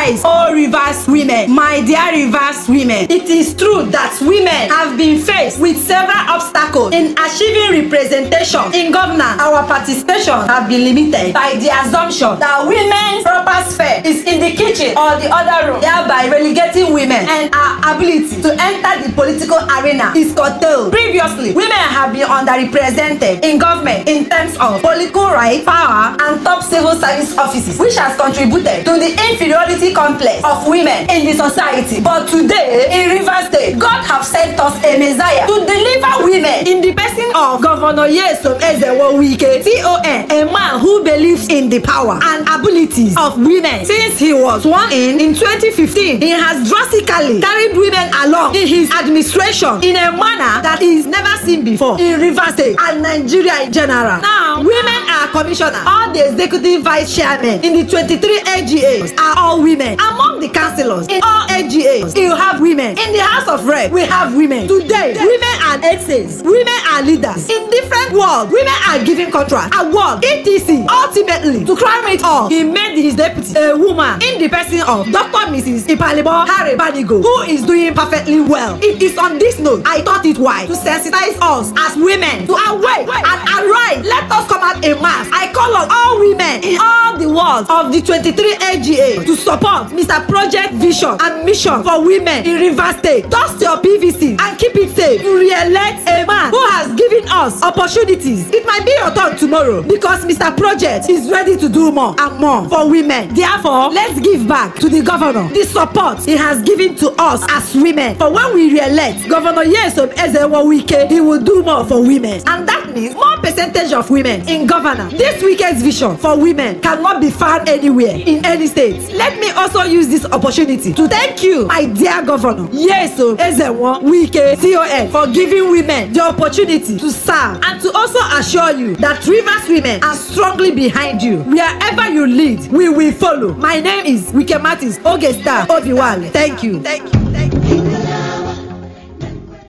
Arise, all Rivers women. My dear Rivers women, it is true that women have been faced with several obstacles in achieving representation in governance. Our participation have been limited by the assumption that women's proper sphere is in the kitchen or the other room, thereby relegating women, and our ability to enter the political arena is curtailed. Previously, women have been underrepresented in government in terms of political rights, power, and top civil service offices, which has contributed to the inferiority complex of women in the society. But today, in Rivers State, God have sent us a Messiah to deliver women in the person of Governor Nyesom Ezewo Wike, CON, a man who believes in the power and abilities of women. Since he was sworn in 2015, he has drastically carried women along in his administration in a manner that is never seen before in Rivers State and Nigeria in general. Now, women are commissioners. All the executive vice chairmen in the 23 AGAs are all women. Among the councillors in all AGAs, you have women. In the House of Rep, we have women. Today, women are exes. Women are leaders. In different worlds, women are giving contracts, awards, etc. Ultimately, to crown it all, he made his deputy a woman in the person of Dr. Mrs. Ipalibo Harry Banigo, who is doing perfectly well. It is on this note I thought it wise to sensitize us as women to awake and arise. Let us come out in mass. I call on all women in all the world of the 23 AGA to support Mr. Project Vision and Mission for Women in Rivers State. Dust your PVC and keep it safe to re-elect a man who has given us opportunities. It might be your turn tomorrow because Mr. Project is ready to do more and more for women. Therefore, let's give back to the governor the support he has given to us as women. For when we re-elect Governor Nyesom Ezewo Wike, he will do more for women. And that means more percentage of women in governance. This weekend's vision for women cannot be found anywhere in any state. Let me also use this opportunity to thank you, my dear Governor Nyesom Ezewo Wike, CON, for giving women the opportunity to serve and to also assure you that Rivers women are strongly behind you. Wherever you lead, we will follow. My name is Wike Martins Ogestar Obiwale. Thank you.